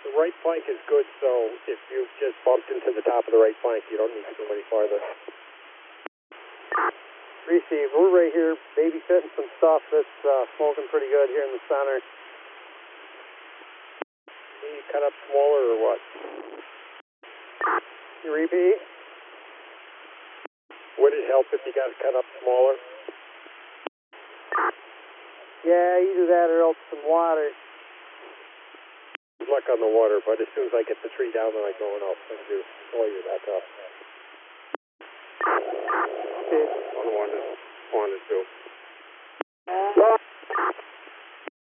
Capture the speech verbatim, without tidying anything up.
The right flank is good, so if you just bumped into the top of the right flank, you don't need to go any farther. Receive, we're right here babysitting some stuff that's uh, smoking pretty good here in the center. Can you cut up smaller or what? You repeat? Would it help if you got cut up smaller? Yeah, either that or else some water. Good luck on the water, but as soon as I get the tree down that I'm going, I'll send you all you back up. Okay. On one and one and two. Uh,